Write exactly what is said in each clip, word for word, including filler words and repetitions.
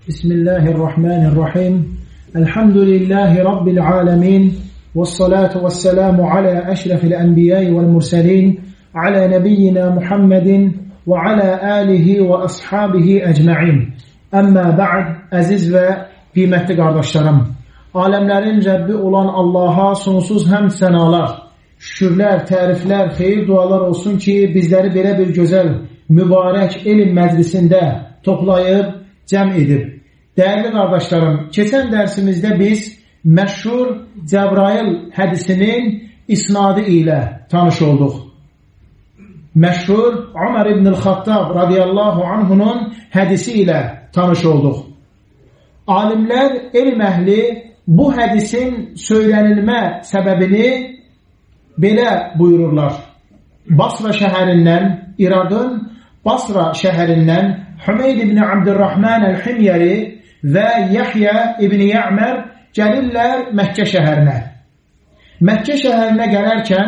Bismillahirrahmanirrahim. Elhamdülillahi Rabbil alemin. Vessalatu vesselamu ala eşrefil enbiyayı vel murselin. Ala nebiyyina Muhammedin ve ala alihi ve ashabihi ecma'in. Amma ba'd, əziz və qiymətli qardaşlarım. Aləmlərin Rəbbi olan Allaha sonsuz həmd sənalar, şükürlər, təriflər, xeyir dualar olsun ki, bizləri belə bir gözəl, mübarək elm məclisində toplayıb, cəm edib. Dəyərli qardaşlarım, keçən dərsimizdə biz məşhur Cəbrail hədisinin isnadı ilə tanış olduq. Məşhur Ömər ibn-i Xattab radiyallahu anhunun hədisi ilə tanış olduq. Alimlər, elm əhli bu hədisin söylənilmə səbəbini belə buyururlar. Basra şəhərindən, İraqın Basra şəhərindən Hümeyd ibn Abdurrahman el-Himyari və Yahya ibn Ya'mər gəlirlər Məkkə şəhərinə. Məkkə şəhərinə gələrkən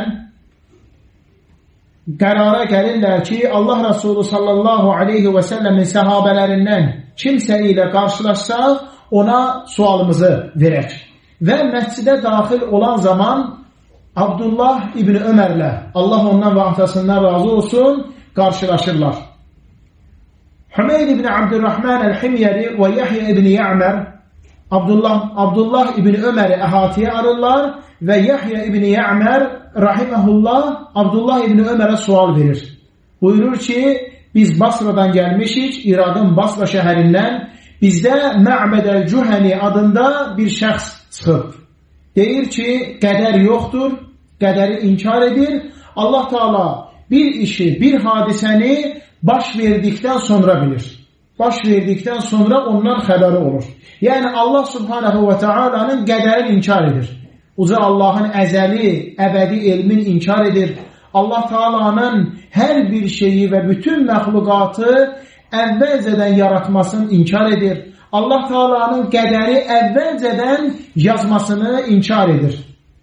qərara gəlirlər ki, Allah Resulü sallallahu aleyhi və səlləmin səhabələrindən kimsə ilə qarşılaşsaq, ona sualımızı verək. Və məscidə daxil olan zaman Abdullah ibn Ömərlə, Allah ondan və atasından razı olsun, qarşılaşırlar. Hümeyd ibn Abdurrahman el-Himyari və Yahya ibn Ya'mər Abdullah, Abdullah ibn Ömər'i əhatəyə alırlar və Yahya ibn Ya'mər rahiməhullah Abdullah ibn Ömər'ə sual verir. Buyurur ki, biz Basradan gəlmişik, İraqın Basra şəhərindən, bizdə Mə'bəd el-Cühəni adında bir şəxs çıxıb. Deyir ki, qədər yoxdur, qədəri inkar edir. Allah Teala bir işi, bir hadisəni baş verdikdən sonra bilir. Baş verdikdən sonra ondan xəbəri olur. Yəni Allah Subhanahu və Taala'nın qədərini inkar edir. Uca Allahın əzəli, əbədi elmin inkar edir. Allah Teala'nın hər bir şeyi və bütün məxluqatı əvvəlcədən yaratmasını inkar edir. Allah Teala'nın qədəri əvvəlcədən yazmasını inkar edir.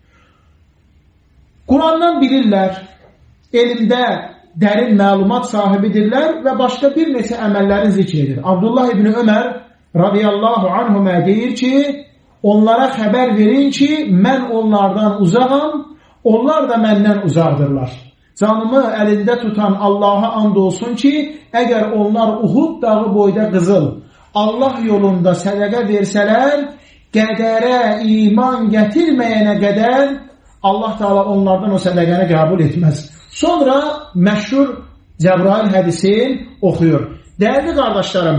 Qurandan bilirlər, elmdə dərin məlumat sahibidirlər və başqa bir neçə əməllərin zikr edir. Abdullah ibn Ömər radiyallahu anhumə deyir ki, onlara xəbər verin ki, mən onlardan uzağam, onlar da məndən uzaqdırlar. Canımı əlində tutan Allaha and olsun ki, əgər onlar Uhud dağı boyda qızıl, Allah yolunda sədəqə versələr, qədərə iman gətirməyənə qədər Allah Teala onlardan o sədəqəni qəbul etməz. Sonra məşhur Cəbrail hədisini oxuyur. Dəyərli qardaşlarım,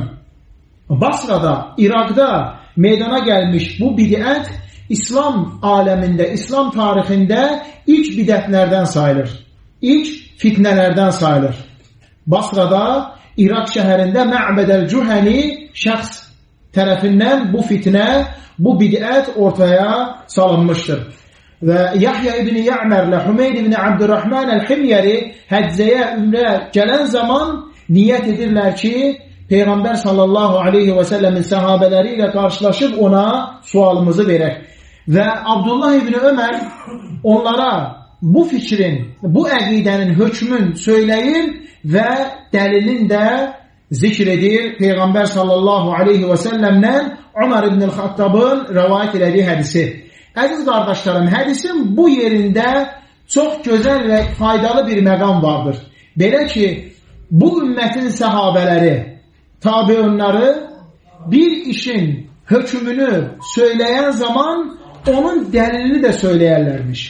Basrada, İraqda meydana gəlmiş bu bidət İslam aləmində, İslam tarixində ilk bidətlərdən sayılır. İlk fitnələrdən sayılır. Basrada, İraq şəhərində Mə'bəd el-Cühəni şəxs tərəfindən bu fitnə, bu bidət ortaya salınmışdır. Və Yahya ibn Ya'mərlə Hümeyd ibn Abdurrahman el-Himyari həccəyə, ümrə gələn zaman niyyət edirlər ki, Peyğəmbər sallallahu aleyhi və səlləmin səhabələri ilə qarşılaşıb ona sualımızı verək. Və Abdullah ibn Ömər onlara bu fikrin, bu əqidənin hökmün söyləyir və dəlilin də zikr edir Peyğəmbər sallallahu aleyhi və səlləmdən Ömər ibn Xattabın rəvayət elədiyi hədisi. Əziz qardaşlarım, hədisin bu yerində çox gözəl və faydalı bir məqam vardır. Belə ki, bu ümmətin səhabələri, tabiunları bir işin hökmünü söyləyən zaman onun dəlilini də söyləyərlərmiş.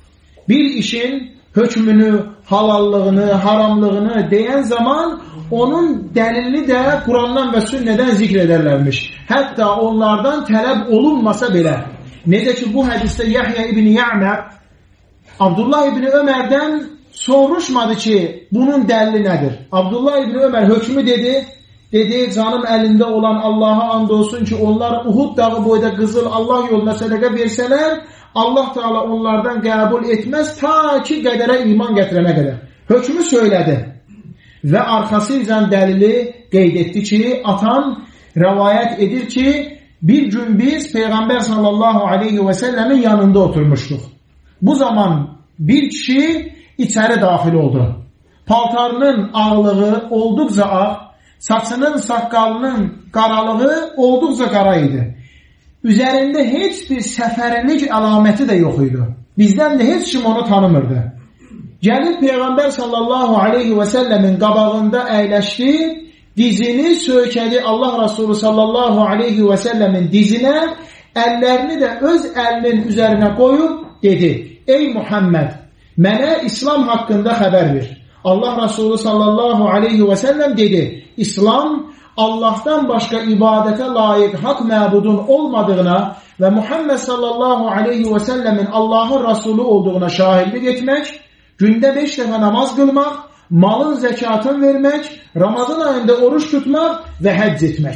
Bir işin hökmünü, halallığını, haramlığını deyən zaman onun dəlilini də Qurandan və sünnədən zikr edərlərmiş. Hətta onlardan tələb olunmasa belə. Necə ki, bu hədisdə Yahya ibn Ya'mər Abdullah ibn Ömərdən soruşmadı ki, bunun dəlili nədir? Abdullah ibn Ömər hökmü dedi, dedi, canım əlində olan Allaha and olsun ki, onlar Uhud dağı boyda qızıl Allah yoluna sədəqə versələr, Allah Teala onlardan qəbul etməz ta ki, qədərə iman gətirənə qədər. Hökmü söylədi və arxası ilə dəlili qeyd etdi ki, atan rəvayət edir ki, bir gün biz Peyğəmbər sallallahu aleyhi və səlləmin yanında oturmuşduq. Bu zaman bir kişi içəri daxil oldu. Paltarının ağlığı olduqca ağ, Saçının, saqqalının qaralığı olduqca qara idi. Üzərində heç bir səfərlik əlaməti də yox idi. Bizdən də heç kim onu tanımırdı. Gəlib Peyğəmbər sallallahu aleyhi və səlləmin qabağında əyləşdi, dizini söykədi Allah Rasulü sallallahu aleyhi və səlləmin dizinə, əllərini də öz əlinin üzərinə qoyub dedi: Ey Muhammed, mənə İslam haqqında xəbər ver. Allah Rasulü sallallahu aleyhi və səlləm dedi: İslam, Allah'tan başqa ibadətə layiq haqq məbudun olmadığına və Muhammed sallallahu aleyhi və səlləmin Allahın Rasulü olduğuna şahidlik etmək, gündə beş dəfə namaz qılmaq, malın zəkatını vermək, Ramazan ayında oruç tutmaq və həcc etmək.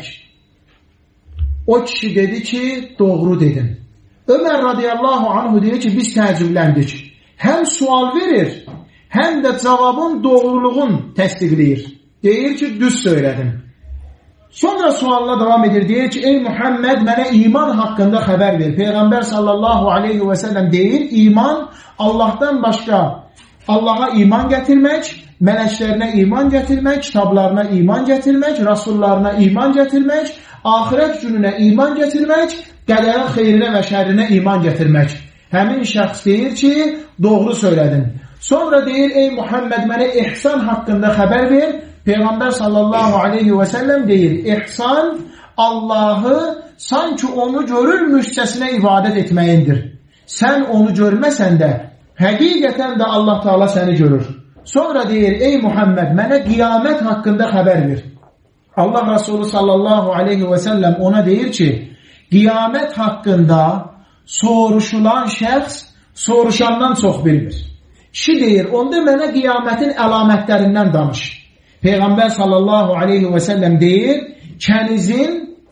O kişi dedi ki, doğru dedim. Ömər radiyallahu anhu deyir ki, biz təəccübləndik. Həm sual verir, həm də cavabın doğruluğun təsdiqləyir. Deyir ki, düz söylədim. Sonra sualına devam edir. Deyir ki, ey Muhammed, mənə iman haqqında xəbər ver. Peyğəmbər sallallahu aleyhi və səlləm deyir, iman Allah'tan başqa, Allah'a iman gətirmək, mələklərinə iman gətirmək, kitablarına iman gətirmək, rasullarına iman gətirmək, axirət gününə iman gətirmək, qədərin xeyrinə və şərrinə iman gətirmək. Həmin şəxs deyir ki, doğru söylədim. Sonra deyir, ey Muhammed, mənə ihsan haqqında xəbər ver. Peyğəmbər sallallahu aleyhi və səlləm deyir, ihsan Allahı sanki onu görürmüşcəsinə ibadət etməyindir. Sən onu görməsən də, həqiqətən də Allah Teala səni görür. Sonra deyir, ey Muhammed, mənə qiyamət haqqında xəbər ver. Allah Resulü sallallahu aleyhi və səlləm ona deyir ki, qiyamət haqqında soruşulan şəxs soruşandan çox bilmir. Kişi deyir, onda mənə qiyamətin əlamətlərindən danış. Peyğəmbər sallallahu aleyhi və səlləm deyir, kənizin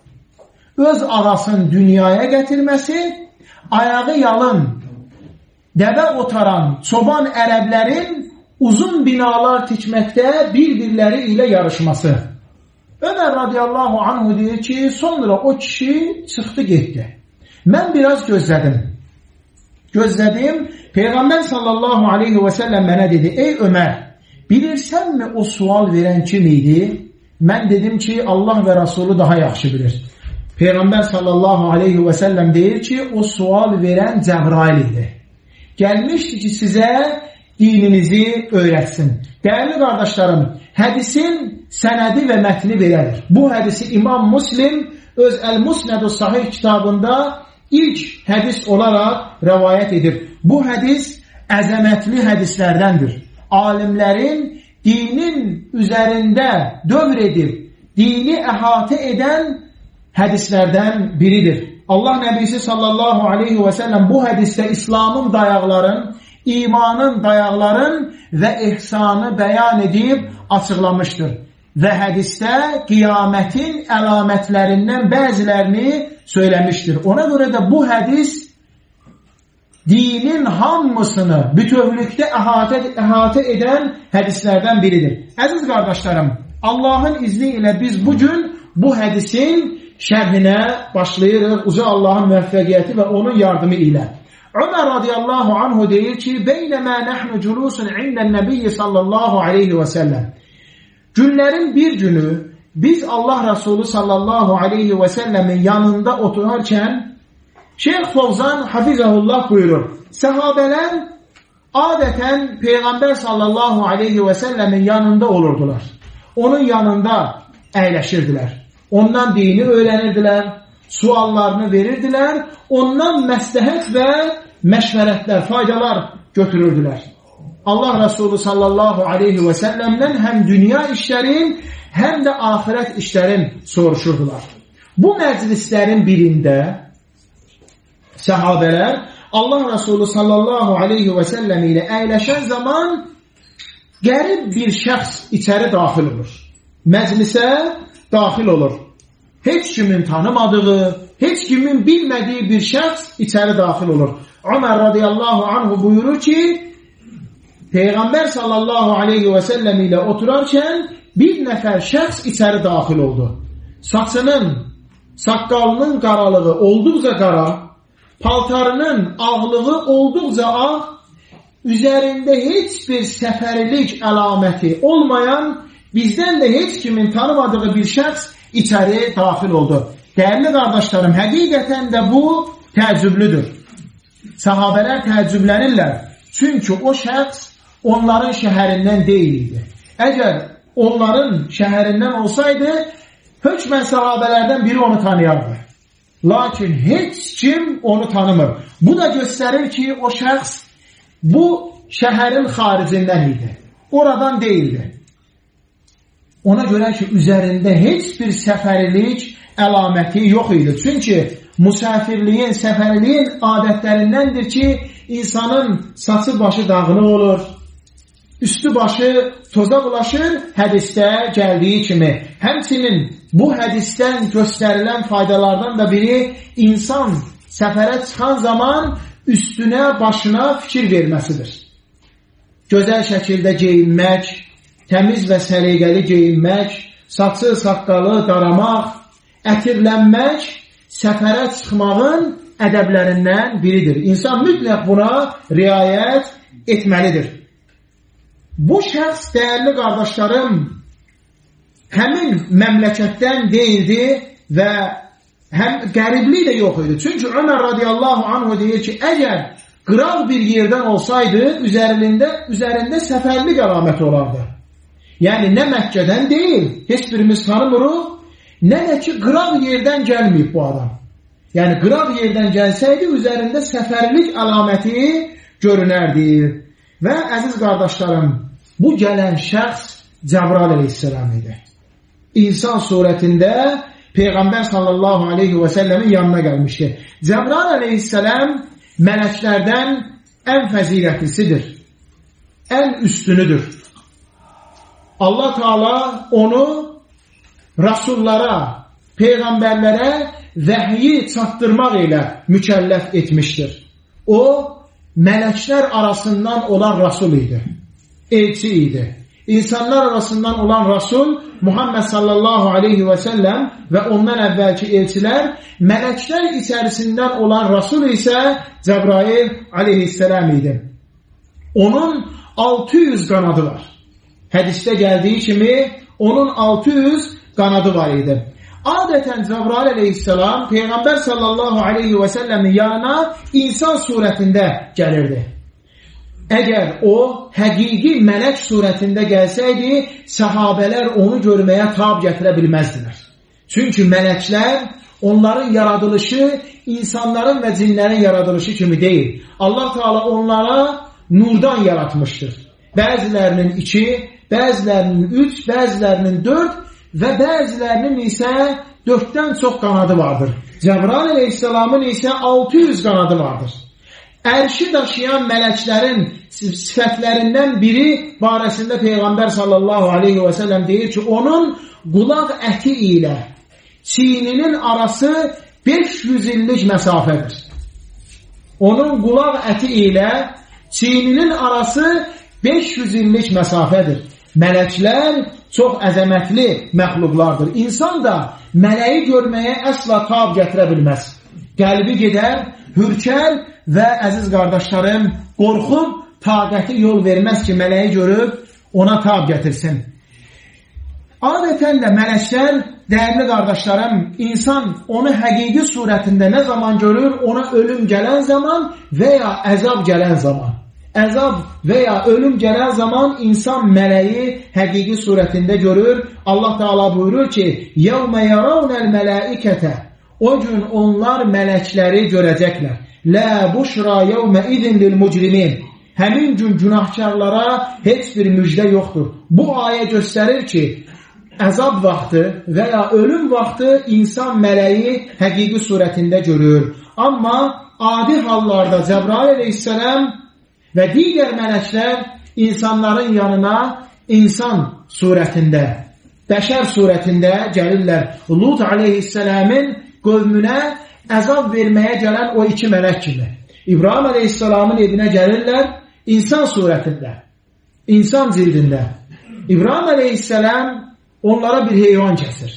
öz ağasını dünyaya gətirməsi, ayağı yalın, dəvə otaran, çoban ərəblərin uzun binalar tikməkdə bir-birləri ilə yarışması. Ömər radiyallahu anhu deyir ki, sonra o kişi çıxdı getdi. Mən biraz gözlədim. Gözlədim, Peyğəmbər sallallahu aleyhi və səlləm mənə dedi, ey Ömər, bilirsənmi o sual verən kim idi? Mən dedim ki, Allah və Rasulü daha yaxşı bilir. Peyğəmbər sallallahu aleyhi və səlləm deyir ki, o sual verən Cəbrail idi. Gəlmişdi ki, sizə dininizi öyrətsin. Dəyərli qardaşlarım, hədisin sənədi və mətni belədir. Bu hədisi İmam Muslim öz Əl-Musnəd-ü Sahih kitabında ilk hədis olaraq rəvayət edir. Bu hədis əzəmətli hədislərdəndir. Alimlərin dinin üzərində dövr edib, dini əhatə edən hədislərdən biridir. Allah Nəbisi sallallahu aleyhi və səlləm bu hədisdə İslamın dayaqların, imanın dayaqların və ihsanı bəyan edib açıqlamışdır. Və hədisdə qiyamətin əlamətlərindən bəzilərini söyləmişdir. Ona görə də bu hədis dinin hamısını bütövlükdə əhatə, əhatə edən hədislərdən biridir. Əziz qardaşlarım, Allahın izni ilə biz bugün bu hədisin şərhinə başlayırıq, uca Allahın müvəffəqiyyəti və onun yardımı ilə. Ömər radiyallahu anhu deyir ki, Beynəmə nəhnu culusun indən nəbiyyi sallallahu aleyhi və səlləm. Günlərin bir günü biz Allah Resulü sallallahu aleyhi və səlləmin yanında oturarkən Şeyx Fovzan hafizəhullah buyurur. Səhabələr adətən Peyğəmbər sallallahu aleyhi və səlləmin yanında olurdular. Onun yanında əyləşirdilər. Ondan dini öyrənirdilər, suallarını verirdilər, ondan məsləhət və məşvərətlər, faydalar götürürdülər. Allah Resulü sallallahu aleyhi və səlləmdən həm dünya işlərin, həm də axirət işlərin soruşurdular. Bu məclislərin birində səhabələr Allah Resulü sallallahu aleyhi və səlləm ilə əyləşən zaman qərib bir şəxs içəri daxil olur. Məclisə daxil olur. Heç kimin tanımadığı, heç kimin bilmədiyi bir şəxs içəri daxil olur. Ömər radiyallahu anhu buyurur ki, Peyğəmbər sallallahu aleyhi və səlləm ilə oturarkən bir nəfər şəxs içəri daxil oldu. Saçının, saqqalının qaralığı olduqca qara, paltarının ağlığı olduqca ağ, üzərində heç bir səfərlik əlaməti olmayan bizdən də heç kimin tanımadığı bir şəxs içəri daxil oldu. Dəyərli qardaşlarım, həqiqətən də bu təəccüblüdür. Sahabələr təəccüblənirlər. Çünki o şəxs onların şəhərindən deyildi. Əgər onların şəhərindən olsaydı, hökmən sahabələrdən biri onu tanıyardı. Lakin heç kim onu tanımır. Bu da göstərir ki, o şəxs bu şəhərin xaricindən idi. Oradan deyildi. Ona görə ki, üzərində heç bir səfərlik əlaməti yox idi. Çünki müsafirliyin, səfərliyin adətlərindəndir ki, insanın saçı başı dağınıq olur, üstü başı toza bulaşır, hədisdə gəldiyi kimi. Həmçinin bu hədisdən göstərilən faydalardan da biri, insan səfərə çıxan zaman üstünə, başına fikir verməsidir. Gözəl şəkildə geyinmək, təmiz və səliqəli geyinmək, saçı, saqqalı daramaq, ətirlənmək səfərə çıxmağın ədəblərindən biridir. İnsan mütləq buna riayət etməlidir. Bu şəxs, dəyərli qardaşlarım, həmin məmləkətdən deyildi və həm qəriblik də yox idi. Çünki Ömər radiyallahu anhu deyir ki, əgər qıraq bir yerdən olsaydı, üzərində, üzərində səfərlik əlaməti olardı. Yəni, nə Məkkədən deyil, heç birimiz tanımırıq, nə də ki, qıraq yerdən gəlməyib bu adam. Yəni, qıraq yerdən gəlsəydi, üzərində səfərlik əlaməti görünərdi. Və əziz qardaşlarım, bu gələn şəxs Cəbrail əleyhisselam idi. İnsan surətində Peyğəmbər sallallahu aleyhi və səlləmin yanına gəlmişdi. Cəbrail əleyhisselam mələklərdən ən fəzilətlisidir, ən üstünüdür. Allah Teala onu rasullara, peyğəmbərlərə vəhyi çatdırmaq ilə mükəlləf etmişdir. O, mələklər arasından olan rasul idi, elçi idi. İnsanlar arasından olan rasul Muhammed sallallahu aleyhi və səlləm və ondan əvvəlki elçilər, mələklər içərisindən olan rasul isə Cəbrail aleyhisselam idi. Onun altı yüz qanadı var. Hədisdə gəldiyi kimi onun altı yüz qanadı var idi. Adətən Cəbrail əleyhisselam Peyğəmbər sallallahu aleyhi və səlləmin yanına insan surətində gəlirdi. Əgər o həqiqi mələk surətində gəlsəydi, səhabələr onu görməyə tab gətirə bilməzdilər. Çünki mələklər, onların yaradılışı insanların və cinlərin yaradılışı kimi deyil. Allah Teala onlara nurdan yaratmışdır. Bəzilərinin iki, bəzilərinin üç, bəzilərinin dörd və bəzilərinin isə dörddən çox qanadı vardır. Cəbrail əleyhisselamın isə altı yüz qanadı vardır. Ərşi daşıyan mələklərin sifətlərindən biri barəsində Peyğəmbər sallallahu aleyhi və səlləm deyir ki, onun qulaq əti ilə çiyninin arası beş yüz illik məsafədir. Onun qulaq əti ilə çiyninin arası beş yüz illik məsafədir. Mələklər çox əzəmətli məxluqlardır. İnsan da mələyi görməyə əsla tab gətirə bilməz. Qəlbi gedər, hürkər və əziz qardaşlarım, qorxub taqəti yol verməz ki, mələyi görüb ona tab gətirsin. Adətən də mələklər, dəyərli qardaşlarım, insan onu həqiqi surətində nə zaman görür? Ona ölüm gələn zaman və ya əzab gələn zaman. Əzab və ya ölüm gələn zaman insan mələyi həqiqi surətində görür. Allah Teala buyurur ki, يَوْمَ يَرَوْنَ الْمَلَائِكَةَ O gün onlar mələkləri görəcəklər. لَا بُشْرَى يَوْمَ اِذٍ لِلْمُجْرِمِينَ Həmin gün günahkarlara heç bir müjdə yoxdur. Bu ayə göstərir ki, əzab vaxtı və ya ölüm vaxtı insan mələyi həqiqi surətində görür. Amma adi hallarda Cəbrail əleyhisselam və digər mələklər insanların yanına insan surətində, bəşər surətində gəlirlər. Lut aleyhisselamın qövmünə əzab verməyə gələn o iki mələk kimi. İbrahim əleyhisselamın evinə gəlirlər insan surətində, insan cildində. İbrahim əleyhisselam onlara bir heyvan kəsir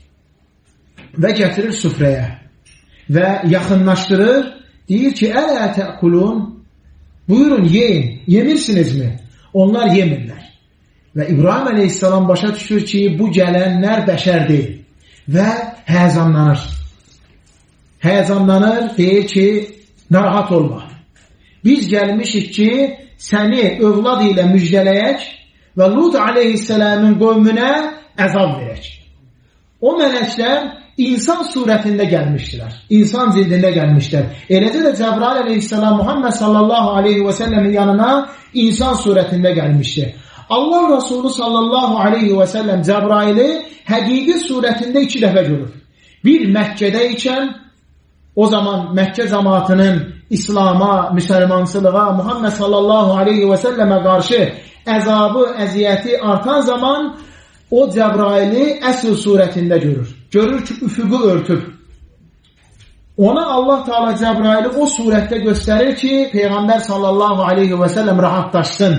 və gətirir süfrəyə və yaxınlaşdırır. Deyir ki, ələ təəkulun, buyurun, yeyin, yemirsinizmi? Onlar yemirlər. Və İbrahim əleyhissalam başa düşür ki, bu gələnlər bəşər deyil və həyəcanlanır. Həyəcanlanır, deyir ki, narahat olma. Biz gəlmişik ki, səni övlad ilə müjdələyək və Lut aleyhissalamın qövmünə əzab verək. O mələklər insan surətində gəlmişdilər. İnsan cildində gəlmişlər. Eləcə də Cəbrail əleyhissalam Muhammed sallallahu aleyhi və səlləmin yanına insan surətində gəlmişdi. Allah Resulü sallallahu aleyhi və səlləm Cəbraili həqiqi surətində iki dəfə görür. Bir Məkkədə ikən, o zaman Məkkə cəmaatının İslama, müsəlmançılığa, Muhammed sallallahu aleyhi və səlləmə qarşı əzabı, əziyyəti artan zaman o Cəbraili əsl surətində görür. Görür ki, üfüqü örtüb. Ona Allah Teala Cəbraili o surətdə göstərir ki, Peyğəmbər sallallahu aleyhi və səlləm rahatlaşsın,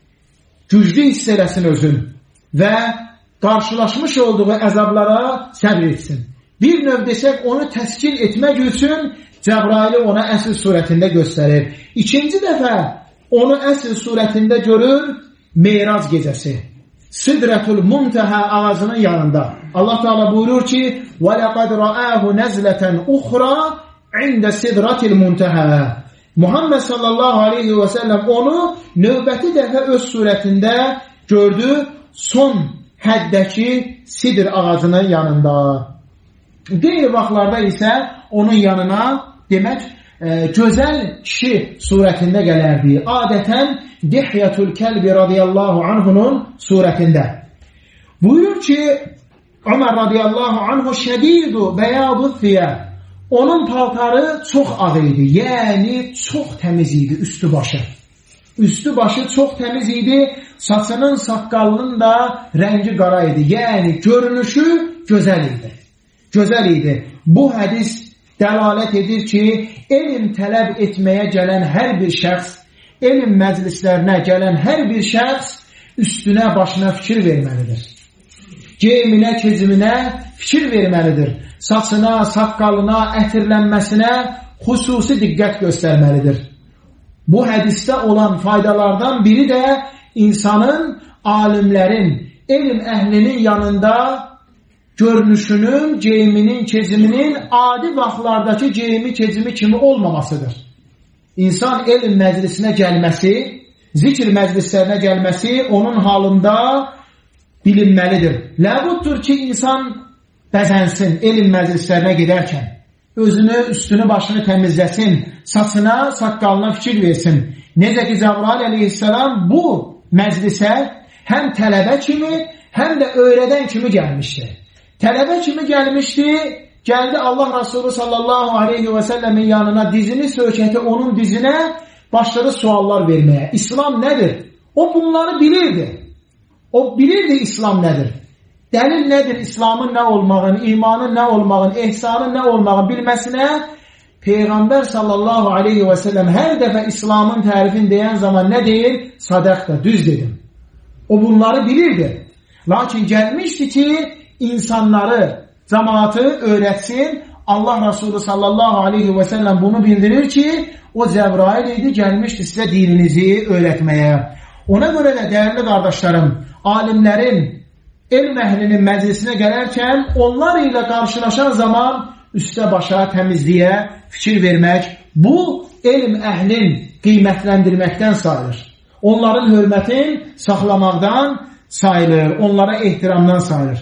güclü hiss eləsin özün və qarşılaşmış olduğu əzablara səbr etsin. Bir növ desək, onu təskil etmək üçün Cəbraili ona əsl surətində göstərir. İkinci dəfə onu əsl surətində görür Meyraz gecəsi. Sidratul Muntaha ağacının yanında. Allah Teala buyurur ki: "Və-laqad ra'ahu nazlatan ukhra 'inda sidratil muntaha." Muhammed sallallahu aleyhi və səlləm onu növbəti dəfə öz surətində gördü son həddəki sidr ağacının yanında. Qeyri vaxtlarda isə onun yanına demək e, gözəl kişi surətində gələrdi. Adətən Dihyatul Kəlbi radiyallahu anhunun surətində. Buyurur ki, Ömər radiyallahu anhu şədidu bəyadu thiyab. Onun paltarı çox ağ idi, yəni çox təmiz idi üstü başı. Üstü başı çox təmiz idi, saçının, saqqalının da rəngi qara idi, yəni görünüşü gözəl idi. Gözəl idi. Bu hədis dəlalət edir ki, elm tələb etməyə gələn hər bir şəxs, elm məclislərinə gələn hər bir şəxs üstünə, başına fikir verməlidir. Geyiminə, keziminə fikir verməlidir. Saçına, saqqalına, ətirlənməsinə xüsusi diqqət göstərməlidir. Bu hədisdə olan faydalardan biri də insanın, alimlərin, elm əhlinin yanında görünüşünün, geyiminin, keziminin adi vaxtlardakı geyimi, kezimi kimi olmamasıdır. İnsan elm məclisinə gəlməsi, zikr məclislərinə gəlməsi onun halında bilinməlidir. Ləbuddur ki, insan bəzənsin elm məclislərinə gedərkən, özünü, üstünü, başını təmizləsin, saçına, saqqalına fikir versin. Necə ki, Cəbrail əleyhissalam bu məclisə həm tələbə kimi, həm də öyrədən kimi gəlmişdi. Tələbə kimi gəlmişdi, gəldi Allah Resulü sallallahu aleyhi və səlləmin yanına, dizini sökətə onun dizinə, başladı suallar verməyə. İslam nədir? O bunları bilirdi. O bilirdi İslam nədir? Dəlil nədir? İslamın nə olmağın, imanın nə olmağın, ehsanın nə olmağın bilməsinə Peyğəmbər sallallahu aleyhi və səlləm hər dəfə İslamın tərifini deyən zaman nə deyir? Sadaqda, düz dedim. O bunları bilirdi. Lakin gəlmişdi ki, insanları, cəmaatı öyrətsin. Allah Resulü sallallahu aleyhi və səlləm bunu bildirir ki, o Cəbrail idi, gəlmişdi sizə dininizi öyrətməyə. Ona görə də dəyərli qardaşlarım, alimlərin, elm əhlinin məclisinə gələrkən onlar ilə qarşılaşan zaman üstə başa, təmizliyə fikir vermək, bu elm əhlin qiymətləndirməkdən sayılır. Onların hörmətin saxlamaqdan sayılır, onlara ehtiramdan sayılır.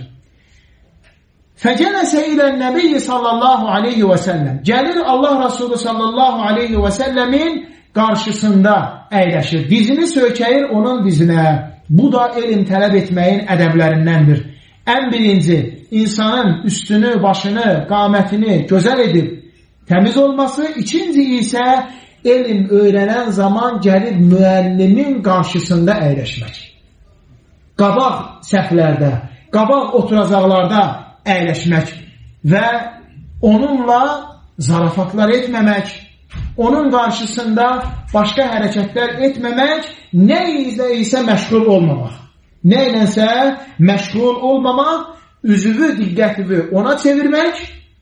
Fəcələsə ilə Nəbiyyi sallallahu aleyhi və səlləm. Gəlir Allah Resulü sallallahu aleyhi və səlləmin qarşısında əyləşir. Dizini sökəyir onun dizinə. Bu da elm tələb etməyin ədəblərindəndir. Ən birinci, insanın üstünü, başını, qamətini gözəl edib təmiz olması. İkinci isə elm öyrənən zaman gəlib müəllimin qarşısında əyləşmək. Qabaq səhvlərdə, qabaq oturacaqlarda əyləşmək və onunla zarafatlar etməmək, onun qarşısında başqa hərəkətlər etməmək, nə ilə isə məşğul olmamaq. Nə ilənsə məşğul olmamaq, üzvü, diqqətivi ona çevirmək,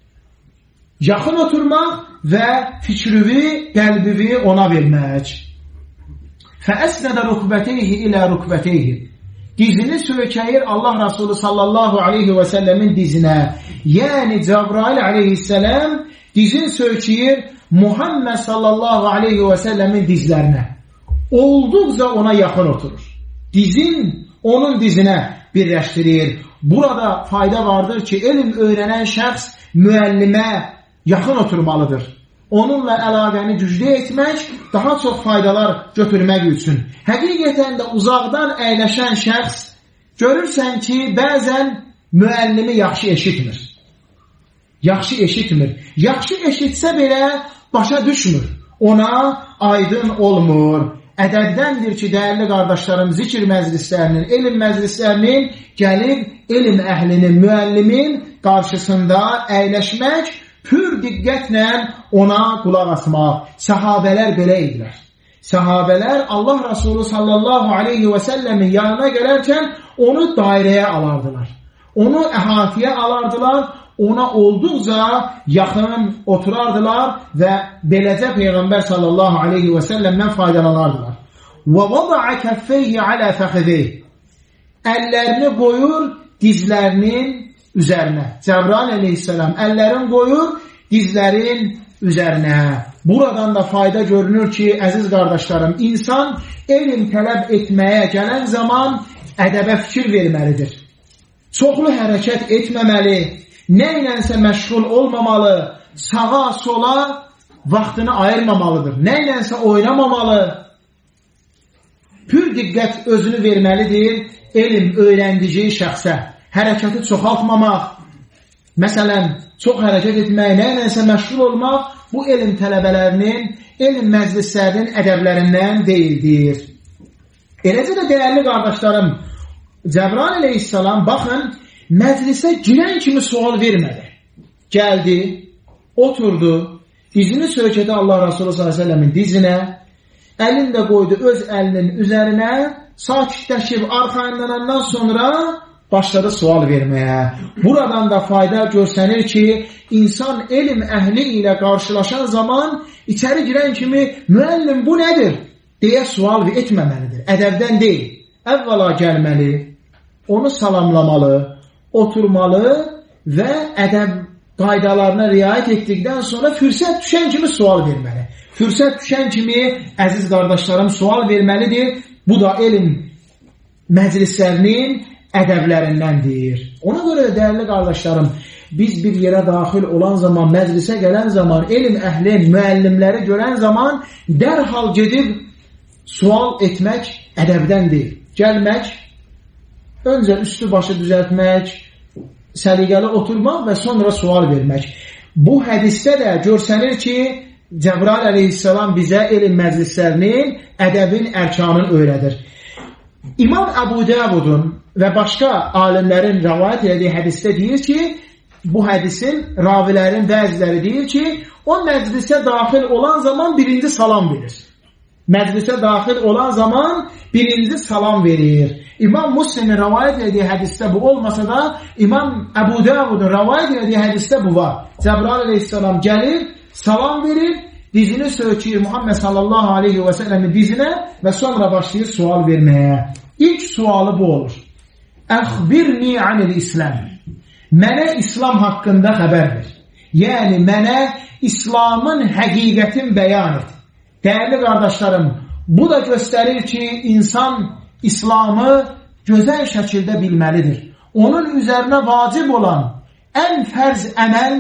yaxın oturmaq və fikrivi, qəlbivi ona vermək. Fəəsnədə rükbəteyhi ilə rükbəteyhi. dizini sökəyir Allah Resulü sallallahu aleyhi və səlləmin dizinə. Yəni Cəbrail aleyhisselam dizin sökəyir Muhammed sallallahu aleyhi və səlləmin dizlərinə. Olduqca ona yaxın oturur. Dizin onun dizinə birləşdirir. Burada fayda vardır ki, elm öyrənən şəxs müəllimə yaxın oturmalıdır. Onunla əlaqəni güclü etmək, daha çox faydalar götürmək üçün. Həqiqətən də uzaqdan əyləşən şəxs görürsən ki, bəzən müəllimi yaxşı eşitmir. Yaxşı eşitmir. Yaxşı eşitsə belə başa düşmür. Ona aydın olmur. Ədəbdəndir ki, dəyərli qardaşlarım, zikr məclislərinin, elm məclislərinin gəlib elm əhlinin, müəllimin qarşısında əyləşmək, pür diqqətlə ona qulaq asmaq. Səhabələr belə idilər. Səhabələr Allah Resulü sallallahu aleyhi və səlləmin yanına gələrkən onu dairəyə alardılar. Onu əhatəyə alardılar, ona olduqca yaxın oturardılar və beləcə Peyğəmbər sallallahu aleyhi və səlləmdən faydalanardılar. Və vada'a kəffeyhi alə fəxideyh. Əllərini qoyur dizlərinin üzərinə. Cəbrail aleyhisselam əllərini qoyur dizlərin üzərinə. Buradan da fayda görünür ki, əziz qardaşlarım, insan elm tələb etməyə gələn zaman ədəbə fikir verməlidir. Çoxlu hərəkət etməməli, nə ilənsə məşğul olmamalı, sağa, sola vaxtını ayırmamalıdır. Nə ilənsə oynamamalı, pür diqqət özünü verməlidir elm öyrəndiyi şəxsə. Hərəkəti çoxaltmamaq, məsələn, çox hərəkət etmək, nə ilənsə məşğul olmaq, bu elm tələbələrinin, elm məclislərinin ədəblərindən deyildir. Eləcə də dəyərli qardaşlarım, Cəbrail aleyhisselam, baxın, məclisə girən kimi sual vermədi. Gəldi, oturdu, dizini sökədi Allah Resulü sallallahu aleyhi ve sellemin dizinə, əlini də qoydu öz əlinin üzərinə, sakitləşib arxayınlanandan sonra başladı sual verməyə. Buradan da fayda görsənir ki, insan elm əhli ilə qarşılaşan zaman içəri girən kimi müəllim bu nədir deyə sual etməməlidir. Ədəbdən deyil. Əvvəla gəlməli, onu salamlamalı, oturmalı və ədəb qaydalarına riayət etdikdən sonra fürsət düşən kimi sual verməli. Fürsət düşən kimi, əziz qardaşlarım, sual verməlidir. Bu da elm məclislərinin ədəblərindəndir. Ona görə də dəyərli qardaşlarım, biz bir yerə daxil olan zaman, məclisə gələn zaman, elm əhlin, müəllimləri görən zaman dərhal gedib sual etmək ədəbdən deyil. Gəlmək, öncə üstü başı düzəltmək, səliqəli oturmaq və sonra sual vermək. Bu hədisdə də görsənir ki, Cəbrail aleyhisselam bizə elm məclislərinin ədəbin ərkanını öyrədir. İmam Əbu Davudun və başqa alimlərin rəvayət etdiyi hədisdə deyir ki, bu hədisin ravilərin bəziləri deyir ki, o məclisə daxil olan zaman birinci salam verir. Məclisə daxil olan zaman birinci salam verir. İmam Müslimin rəvayət etdiyi hədisdə bu olmasa da, İmam Əbu Davudun rəvayət etdiyi hədisdə bu var. Cəbrail aleyhisselam gəlir, salam verir, dizini sökür Muhammed sallallahu aleyhi və səlləmin dizinə və sonra başlayır sual verməyə. İlk sualı bu olur. Əxbirni anil İslam. Mənə İslam haqqında xəbər ver. Yəni, mənə İslamın həqiqətin bəyan et. Dəyərli qardaşlarım, bu da göstərir ki, insan İslamı gözəl şəkildə bilməlidir. Onun üzərinə vacib olan ən fərz əməl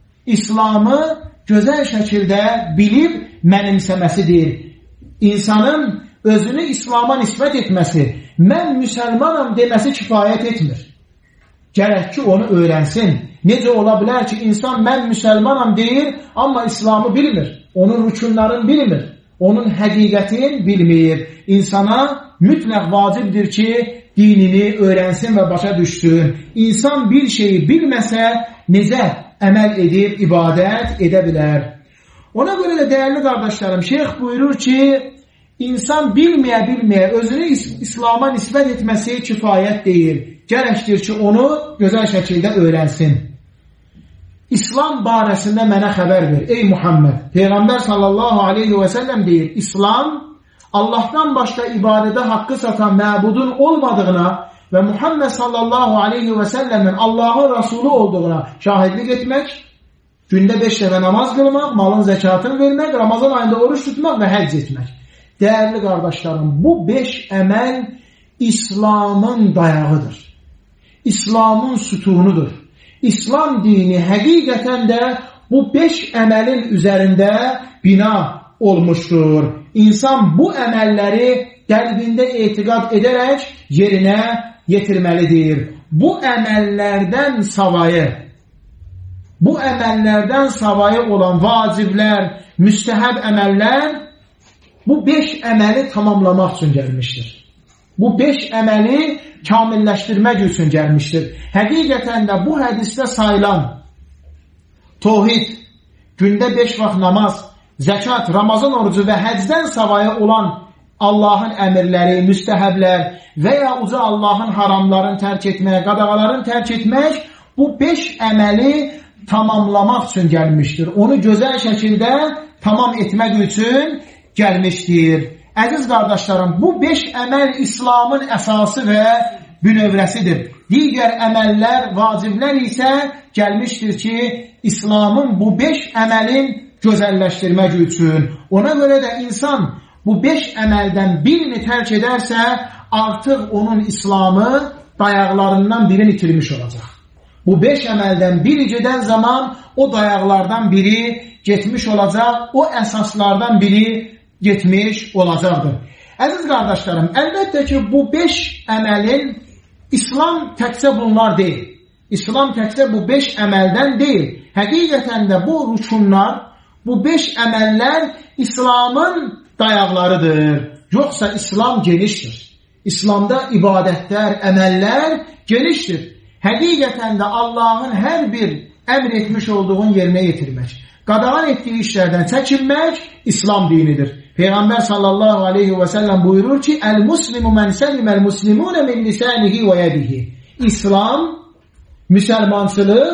İslamı gözəl şəkildə bilib mənimsəməsidir. İnsanın özünü İslama nisbət etməsi, mən müsəlmanam deməsi kifayət etmir. Gərək ki, onu öyrənsin. Necə ola bilər ki, insan mən müsəlmanam deyir, amma İslamı bilmir. Onun rükunlarını bilmir. Onun həqiqətini bilmir. İnsana mütləq vacibdir ki, dinini öyrənsin və başa düşsün. İnsan bir şeyi bilməsə, necə əməl edib, ibadət edə bilər. Ona görə də dəyərli qardaşlarım, şeyx buyurur ki, insan bilməyə-bilməyə özünü İslama nisbət etməsi kifayət deyil. Gərəkdir ki, onu gözəl şəkildə öyrənsin. İslam barəsində mənə xəbər ver, ey Muhammed. Peyğəmbər sallallahu aleyhi və səlləm deyir, İslam Allah'tan başqa ibadədə haqqı satan məbudun olmadığına və Muhammed sallallahu aleyhi və səlləmin Allahın Rasulü olduğuna şahidlik etmək, gündə beş dəfə namaz qılmaq, malın zəkatını vermək, Ramazan ayında oruç tutmaq və həcc etmək. Dəyərli qardaşlarım, bu beş əməl İslamın dayağıdır. İslamın sütunudur. İslam dini həqiqətən də bu beş əməlin üzərində bina olmuşdur. İnsan bu əməlləri qəlbində etiqad edərək yerinə yetirməlidir. Bu əməllərdən savayı, bu əməllərdən savayı olan vaciblər, müstəhəb əməllər bu beş əməli tamamlamaq üçün gəlmişdir. Bu beş əməli kamilləşdirmək üçün gəlmişdir. Həqiqətən də bu hədisdə sayılan tohid, gündə beş vaxt namaz, zəkat, Ramazan orucu və həcdən savayı olan Allahın əmirləri, müstəhəblər və ya uca Allahın haramlarını tərk etmək, qadağalarını tərk etmək bu beş əməli tamamlamaq üçün gəlmişdir. Onu gözəl şəkildə tamam etmək üçün gəlmişdir. Əziz qardaşlarım, bu beş əməl İslamın əsası və bünövrəsidir. Digər əməllər, vaciblər isə gəlmişdir ki, İslamın bu beş əməlin gözəlləşdirmək üçün. Ona görə də insan bu beş əməldən birini tərk edərsə, artıq onun İslamı dayaqlarından birini itirmiş olacaq. Bu beş əməldən biri gedən zaman o dayaqlardan biri getmiş olacaq, o əsaslardan biri getmiş olacaqdır. Əziz qardaşlarım, əlbəttə ki, bu beş əməlin İslam təkcə bunlar deyil. İslam təkcə bu beş əməldən deyil. Həqiqətən də bu rükunlar, bu beş əməllər İslamın dayaqlarıdır. Yoxsa İslam genişdir. İslamda ibadətlər, əməllər genişdir. Həqiqətən də Allahın hər bir əmr etmiş olduğun yerinə yetirmək, qadağan etdiyi işlərdən çəkinmək İslam dinidir. Peyğəmbər sallallahu aleyhi və səlləm buyurur ki, Əl-muslimu mən səliməl muslimunə min lisanihi və yedihi. İslam, müsəlmançılıq,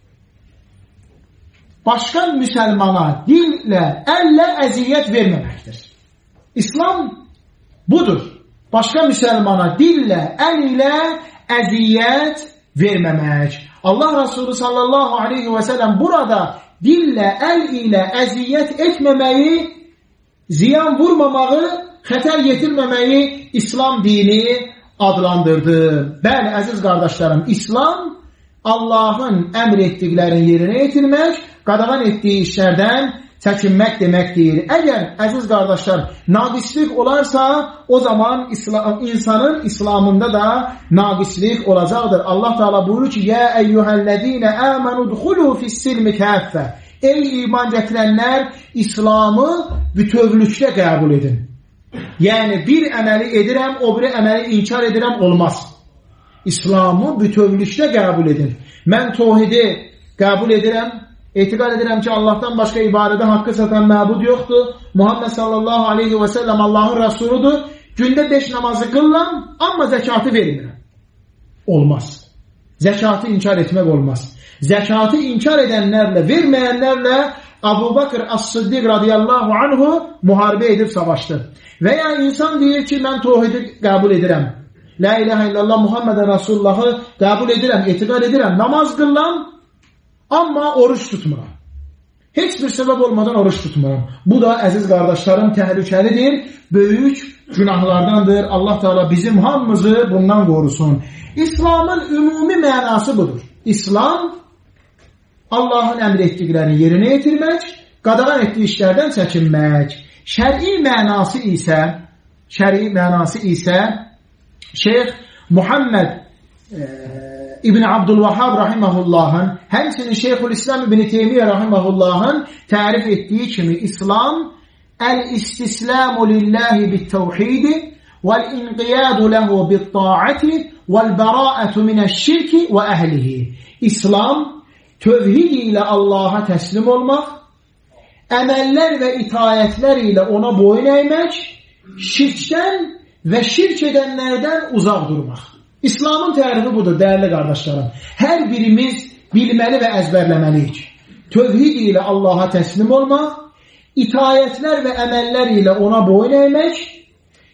başqa müsəlmana dillə, əllə əziyyət verməməkdir. İslam budur. Başqa müsəlmana dillə, əl ilə əziyyət verməmək. Allah Resulü sallallahu aleyhi və səlləm burada dillə, əl ilə əziyyət etməməyi, ziyan vurmamağı, xətər yetirməməyi İslam dini adlandırdı. Bəli, əziz qardaşlarım, İslam Allahın əmr etdiklərini yerinə yetirmək, qadağan etdiyi işlərdən çəkinmək deməkdir. Əgər, əziz qardaşlar, naqislik olarsa, o zaman İslam, insanın İslamında da naqislik olacaqdır. Allah Teala buyurur ki, Yə əyyuhəl-ləzīnə əmənu dxulu fis-silmi kəffə. Ey iman gətirənlər, İslamı bütövlükdə qəbul edin. Yəni, bir əməli edirəm, o biri əməli inkar edirəm, olmaz. İslamı bütövlükdə qəbul edin. Mən tohidi qəbul edirəm, etiqad edirəm ki, Allahdan başqa ibadədə haqqı satan məbud yoxdur. Muhammed sallallahu aleyhi və səlləm Allahın Rasuludur. Gündə beş namazı qıllam, amma zəkatı vermirəm. Olmaz. Zəkatı inkar etmək olmaz. Zəkatı inkar edənlərlə, verməyənlərlə Abu Bakr As-Siddiq radiyallahu anhu müharibə edib savaşdı. Və ya insan deyir ki, mən tohidi qəbul edirəm. La ilahe illallah Muhammedən Rasulullahı qəbul edirəm, etiqad edirəm, namaz qıllam, amma oruç tutmuram. Heç bir səbəb olmadan oruç tutmuram. Bu da, əziz qardaşlarım, təhlükəlidir, böyük günahlardandır. Allah Teala bizim hamımızı bundan qorusun. İslamın ümumi mənası budur. İslam, Allahın əmr etdiklərini yerinə yetirmək, qadağan etdiyi işlərdən çəkinmək. Şəri mənası isə, şəri mənası isə Şeyx Muhammed e, İbn Abdülvahhab rahimehullahın, həmçinin Şeyxülislam İbn Teymiyyə rahimehullahın tərif etdiyi kimi İslam el-istislamu lillahi bit-tevhidi vel-inqiyadu lehu bit-ta'ati vel-bara'atu mineş-şirki ve ehlihi. İslam tövhid ilə Allaha təslim olmaq, əməllər və itayətlər ilə ona boyun əymək, şirkdən və şirk edənlərdən uzaq durmaq. İslamın tərifi budur, dəyərli qardaşlarım. Hər birimiz bilməli və əzbərləməliyik. Tövhid ilə Allaha təslim olmaq, itayətlər və əməllər ilə ona boyun əymək,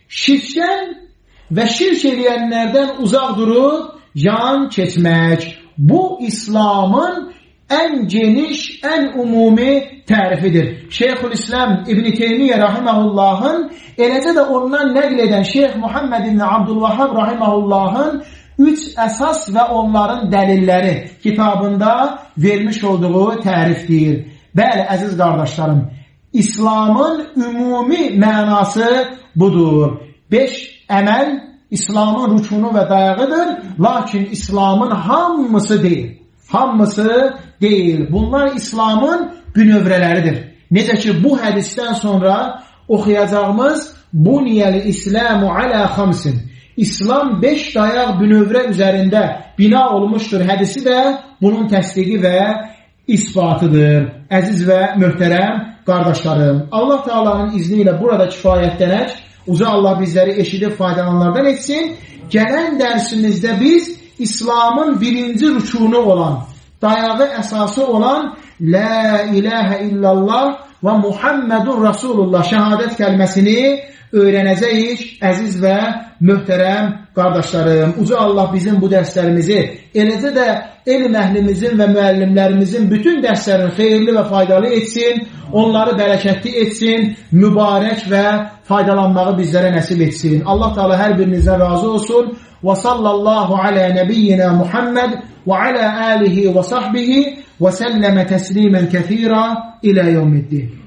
şirkdən və şirk edənlərdən uzaq durub yan keçmək. Bu İslamın ən geniş, ən ümumi tərifidir. Şeyxülislam İbn Teymiyyə rahimehullahın, eləcə də ondan nəql edən Şeyx Muhammed ibn Abdülvahhab rahimehullahın üç əsas və onların dəlilləri kitabında vermiş olduğu tərifdir. Bəli, əziz qardaşlarım, İslamın ümumi mənası budur. Beş əməl İslamın rükunu və dayağıdır, lakin İslamın hamısı deyil. Hamısı deyil. Bunlar İslamın bünövrələridir. Necə ki, bu hədisdən sonra oxuyacağımız Buniyəl İslamu alə xamsin. İslam beş dayaq bünövrə üzərində bina olmuşdur. Hədisi də bunun təsdiqi və isbatıdır. Əziz və möhtərəm qardaşlarım, Allah Teala'nın izni ilə burada kifayətlənək. Uca Allah bizləri eşidib faydalanlardan etsin. Gələn dərsimizdə biz İslamın birinci rükunu olan, dayağı əsası olan La ilahə illallah və Muhammedun Rasulullah şəhadət kəlməsini öyrənəcəyik, əziz və möhtərəm qardaşlarım. Uca Allah bizim bu dərslərimizi, eləcə də elm əhlimizin və müəllimlərimizin bütün dərslərini xeyirli və faydalı etsin, onları bərəkətli etsin, mübarək və faydalanmağı bizlərə nəsib etsin. Allah Teala hər birinizdən razı olsun. Və sallallahu alə nəbiyyina Muhammed və alə alihi və sahbihi və səlləmə təslimən kəthira ilə yevmiddin.